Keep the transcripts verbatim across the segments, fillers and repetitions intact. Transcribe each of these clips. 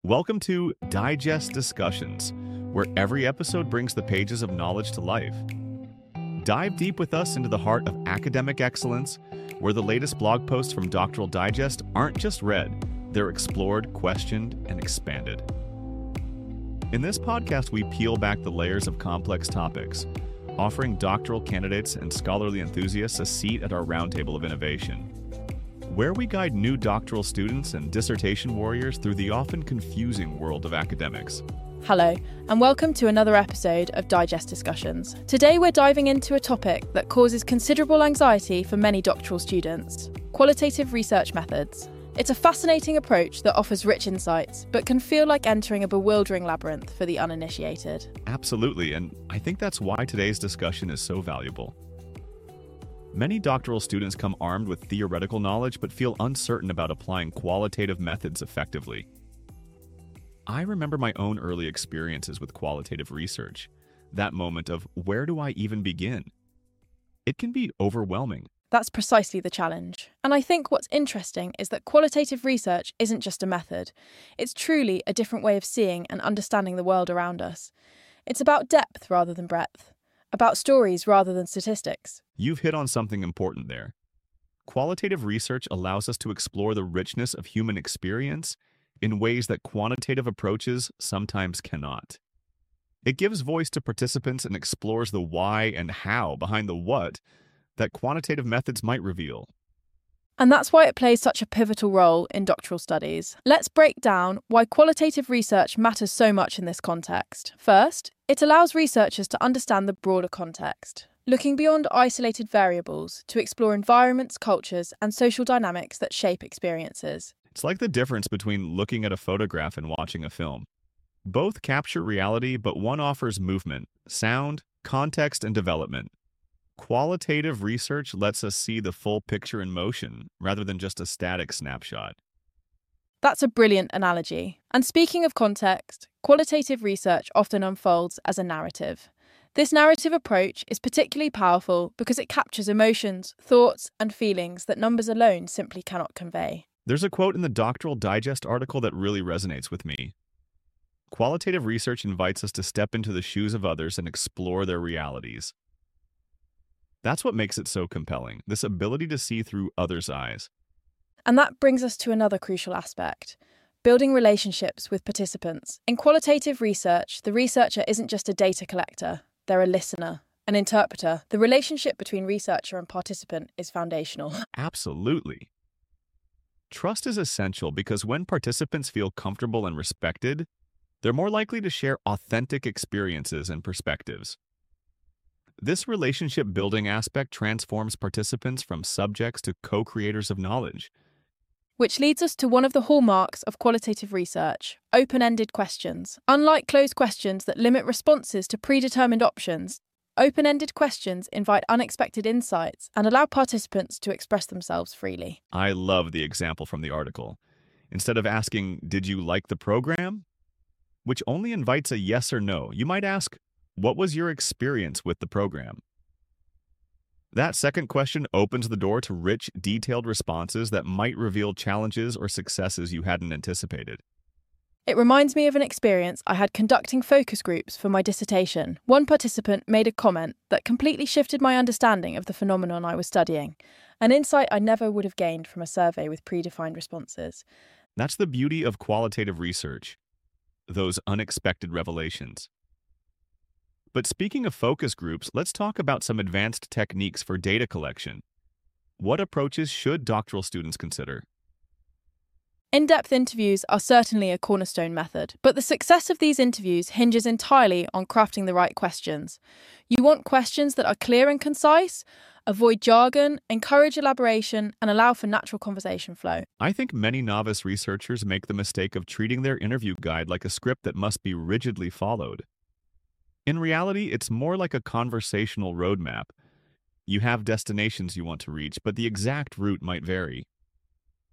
Welcome to Digest Discussions, where every episode brings the pages of knowledge to life. Dive deep with us into the heart of academic excellence, where the latest blog posts from Doctoral Digest aren't just read, they're explored, questioned, and expanded. In this podcast, we peel back the layers of complex topics, offering doctoral candidates and scholarly enthusiasts a seat at our roundtable of innovation, where we guide new doctoral students and dissertation warriors through the often confusing world of academics. Hello, and welcome to another episode of Digest Discussions. Today we're diving into a topic that causes considerable anxiety for many doctoral students: qualitative research methods. It's a fascinating approach that offers rich insights, but can feel like entering a bewildering labyrinth for the uninitiated. Absolutely, and I think that's why today's discussion is so valuable. Many doctoral students come armed with theoretical knowledge but feel uncertain about applying qualitative methods effectively. I remember my own early experiences with qualitative research, that moment of where do I even begin? It can be overwhelming. That's precisely the challenge. And I think what's interesting is that qualitative research isn't just a method. It's truly a different way of seeing and understanding the world around us. It's about depth rather than breadth, about stories rather than statistics. You've hit on something important there. Qualitative research allows us to explore the richness of human experience in ways that quantitative approaches sometimes cannot. It gives voice to participants and explores the why and how behind the what that quantitative methods might reveal. And that's why it plays such a pivotal role in doctoral studies. Let's break down why qualitative research matters so much in this context. First, it allows researchers to understand the broader context, looking beyond isolated variables to explore environments, cultures, and social dynamics that shape experiences. It's like the difference between looking at a photograph and watching a film. Both capture reality, but one offers movement, sound, context, and development. Qualitative research lets us see the full picture in motion, rather than just a static snapshot. That's a brilliant analogy. And speaking of context, qualitative research often unfolds as a narrative. This narrative approach is particularly powerful because it captures emotions, thoughts, and feelings that numbers alone simply cannot convey. There's a quote in the Doctoral Digest article that really resonates with me. Qualitative research invites us to step into the shoes of others and explore their realities. That's what makes it so compelling, this ability to see through others' eyes. And that brings us to another crucial aspect: building relationships with participants. In qualitative research, the researcher isn't just a data collector, they're a listener, an interpreter. The relationship between researcher and participant is foundational. Absolutely. Trust is essential because when participants feel comfortable and respected, they're more likely to share authentic experiences and perspectives. This relationship-building aspect transforms participants from subjects to co-creators of knowledge. Which leads us to one of the hallmarks of qualitative research: open-ended questions. Unlike closed questions that limit responses to predetermined options, open-ended questions invite unexpected insights and allow participants to express themselves freely. I love the example from the article. Instead of asking, "Did you like the program?" which only invites a yes or no, you might ask, "What was your experience with the program?" That second question opens the door to rich, detailed responses that might reveal challenges or successes you hadn't anticipated. It reminds me of an experience I had conducting focus groups for my dissertation. One participant made a comment that completely shifted my understanding of the phenomenon I was studying, an insight I never would have gained from a survey with predefined responses. That's the beauty of qualitative research, those unexpected revelations. But speaking of focus groups, let's talk about some advanced techniques for data collection. What approaches should doctoral students consider? In-depth interviews are certainly a cornerstone method, but the success of these interviews hinges entirely on crafting the right questions. You want questions that are clear and concise, avoid jargon, encourage elaboration, and allow for natural conversation flow. I think many novice researchers make the mistake of treating their interview guide like a script that must be rigidly followed. In reality, it's more like a conversational roadmap. You have destinations you want to reach, but the exact route might vary.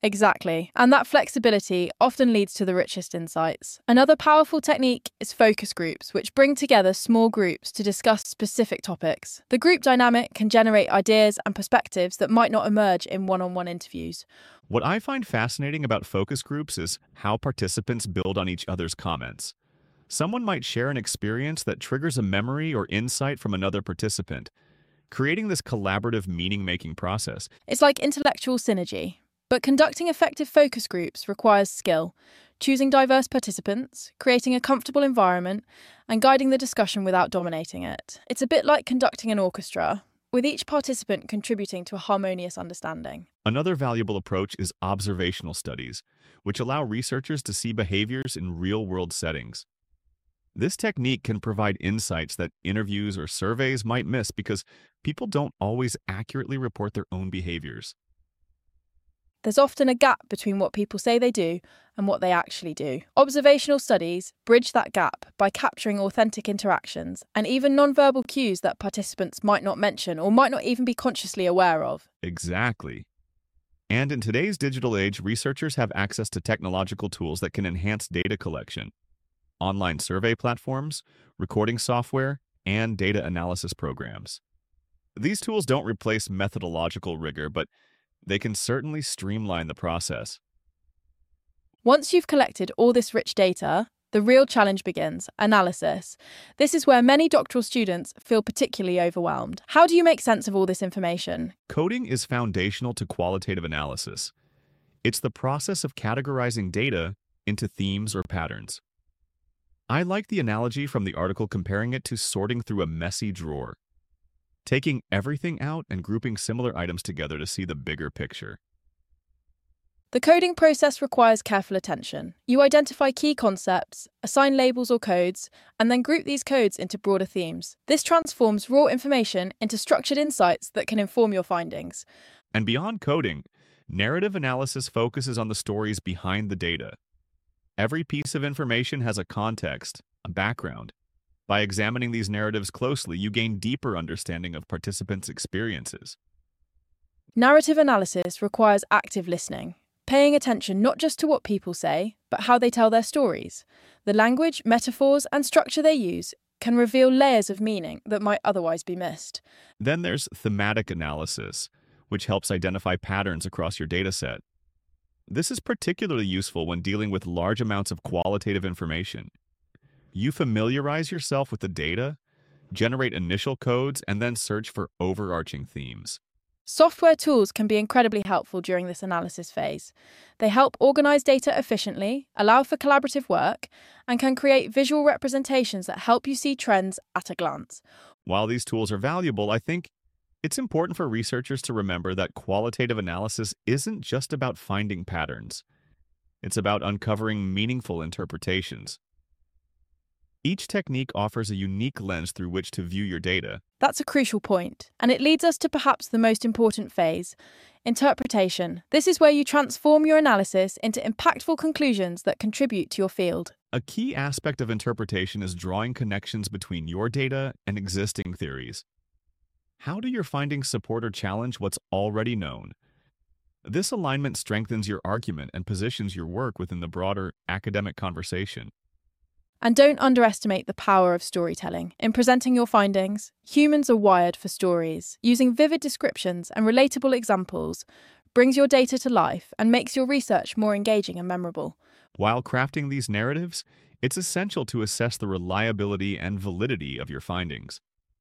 Exactly. And that flexibility often leads to the richest insights. Another powerful technique is focus groups, which bring together small groups to discuss specific topics. The group dynamic can generate ideas and perspectives that might not emerge in one-on-one interviews. What I find fascinating about focus groups is how participants build on each other's comments. Someone might share an experience that triggers a memory or insight from another participant, creating this collaborative meaning-making process. It's like intellectual synergy. But conducting effective focus groups requires skill, choosing diverse participants, creating a comfortable environment, and guiding the discussion without dominating it. It's a bit like conducting an orchestra, with each participant contributing to a harmonious understanding. Another valuable approach is observational studies, which allow researchers to see behaviors in real-world settings. This technique can provide insights that interviews or surveys might miss because people don't always accurately report their own behaviors. There's often a gap between what people say they do and what they actually do. Observational studies bridge that gap by capturing authentic interactions and even nonverbal cues that participants might not mention or might not even be consciously aware of. Exactly. And in today's digital age, researchers have access to technological tools that can enhance data collection. Online survey platforms, recording software, and data analysis programs. These tools don't replace methodological rigor, but they can certainly streamline the process. Once you've collected all this rich data, the real challenge begins: analysis. This is where many doctoral students feel particularly overwhelmed. How do you make sense of all this information? Coding is foundational to qualitative analysis. It's the process of categorizing data into themes or patterns. I like the analogy from the article comparing it to sorting through a messy drawer, taking everything out and grouping similar items together to see the bigger picture. The coding process requires careful attention. You identify key concepts, assign labels or codes, and then group these codes into broader themes. This transforms raw information into structured insights that can inform your findings. And beyond coding, narrative analysis focuses on the stories behind the data. Every piece of information has a context, a background. By examining these narratives closely, you gain deeper understanding of participants' experiences. Narrative analysis requires active listening, paying attention not just to what people say, but how they tell their stories. The language, metaphors, and structure they use can reveal layers of meaning that might otherwise be missed. Then there's thematic analysis, which helps identify patterns across your dataset. This is particularly useful when dealing with large amounts of qualitative information. You familiarize yourself with the data, generate initial codes, and then search for overarching themes. Software tools can be incredibly helpful during this analysis phase. They help organize data efficiently, allow for collaborative work, and can create visual representations that help you see trends at a glance. While these tools are valuable, I think it's important for researchers to remember that qualitative analysis isn't just about finding patterns. It's about uncovering meaningful interpretations. Each technique offers a unique lens through which to view your data. That's a crucial point, and it leads us to perhaps the most important phase: interpretation. This is where you transform your analysis into impactful conclusions that contribute to your field. A key aspect of interpretation is drawing connections between your data and existing theories. How do your findings support or challenge what's already known? This alignment strengthens your argument and positions your work within the broader academic conversation. And don't underestimate the power of storytelling. In presenting your findings, humans are wired for stories. Using vivid descriptions and relatable examples brings your data to life and makes your research more engaging and memorable. While crafting these narratives, it's essential to assess the reliability and validity of your findings.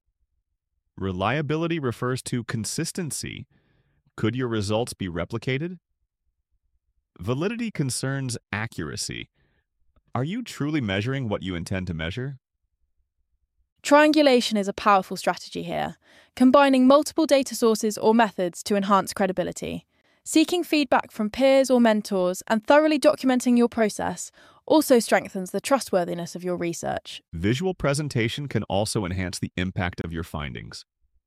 Reliability refers to consistency. Could your results be replicated? Validity concerns accuracy. Are you truly measuring what you intend to measure? Triangulation is a powerful strategy here, combining multiple data sources or methods to enhance credibility. Seeking feedback from peers or mentors and thoroughly documenting your process also strengthens the trustworthiness of your research. Visual presentation can also enhance the impact of your findings.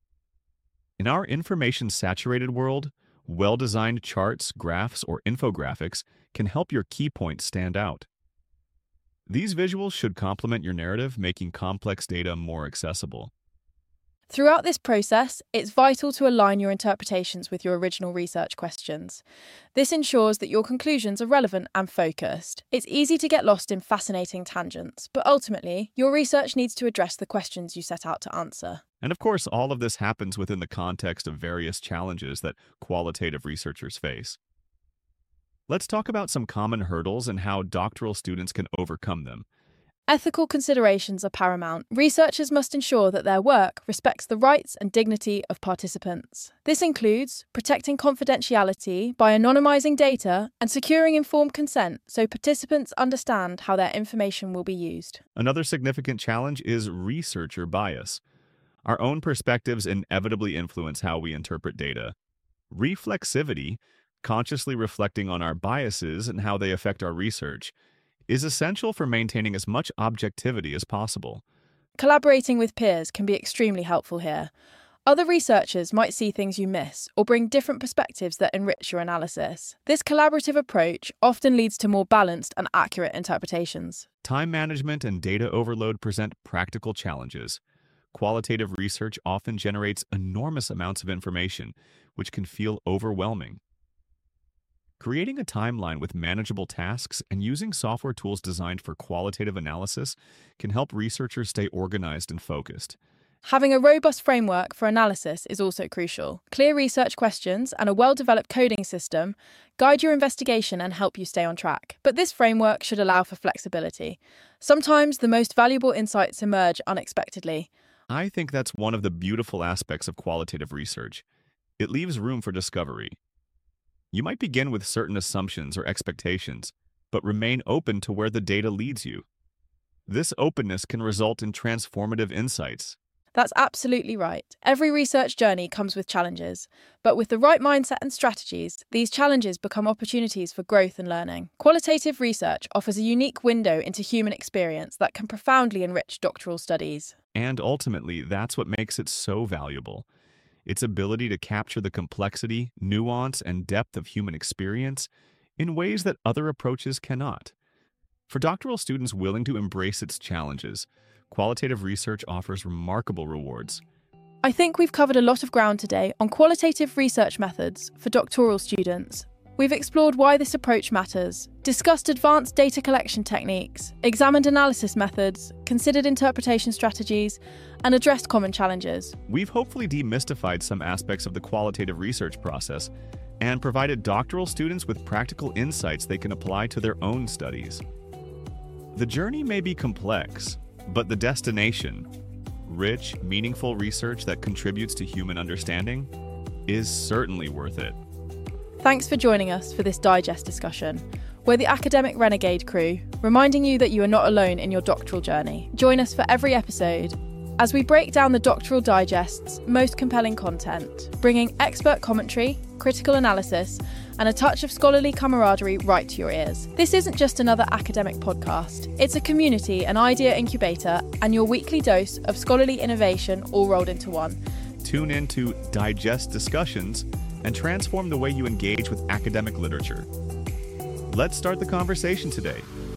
In our information-saturated world, well-designed charts, graphs, or infographics can help your key points stand out. These visuals should complement your narrative, making complex data more accessible. Throughout this process, it's vital to align your interpretations with your original research questions. This ensures that your conclusions are relevant and focused. It's easy to get lost in fascinating tangents, but ultimately, your research needs to address the questions you set out to answer. And of course, all of this happens within the context of various challenges that qualitative researchers face. Let's talk about some common hurdles and how doctoral students can overcome them. Ethical considerations are paramount. Researchers must ensure that their work respects the rights and dignity of participants. This includes protecting confidentiality by anonymizing data and securing informed consent so participants understand how their information will be used. Another significant challenge is researcher bias. Our own perspectives inevitably influence how we interpret data. Reflexivity, consciously reflecting on our biases and how they affect our research, is essential for maintaining as much objectivity as possible. Collaborating with peers can be extremely helpful here. Other researchers might see things you miss or bring different perspectives that enrich your analysis. This collaborative approach often leads to more balanced and accurate interpretations. Time management and data overload present practical challenges. Qualitative research often generates enormous amounts of information, which can feel overwhelming. Creating a timeline with manageable tasks and using software tools designed for qualitative analysis can help researchers stay organized and focused. Having a robust framework for analysis is also crucial. Clear research questions and a well-developed coding system guide your investigation and help you stay on track. But this framework should allow for flexibility. Sometimes the most valuable insights emerge unexpectedly. I think that's one of the beautiful aspects of qualitative research. It leaves room for discovery. You might begin with certain assumptions or expectations, but remain open to where the data leads you. This openness can result in transformative insights. That's absolutely right. Every research journey comes with challenges, but with the right mindset and strategies, these challenges become opportunities for growth and learning. Qualitative research offers a unique window into human experience that can profoundly enrich doctoral studies. And ultimately, that's what makes it so valuable. Its ability to capture the complexity, nuance, and depth of human experience in ways that other approaches cannot. For doctoral students willing to embrace its challenges, qualitative research offers remarkable rewards. I think we've covered a lot of ground today on qualitative research methods for doctoral students. We've explored why this approach matters, discussed advanced data collection techniques, examined analysis methods, considered interpretation strategies, and addressed common challenges. We've hopefully demystified some aspects of the qualitative research process and provided doctoral students with practical insights they can apply to their own studies. The journey may be complex, but the destination, rich, meaningful research that contributes to human understanding, is certainly worth it. Thanks for joining us for this digest discussion. We're the Academic Renegade crew, reminding you that you are not alone in your doctoral journey. Join us for every episode as we break down the Doctoral Digest's most compelling content, bringing expert commentary, critical analysis, and a touch of scholarly camaraderie right to your ears. This isn't just another academic podcast. It's a community, an idea incubator, and your weekly dose of scholarly innovation all rolled into one. Tune in to Digest Discussions and transform the way you engage with academic literature. Let's start the conversation today.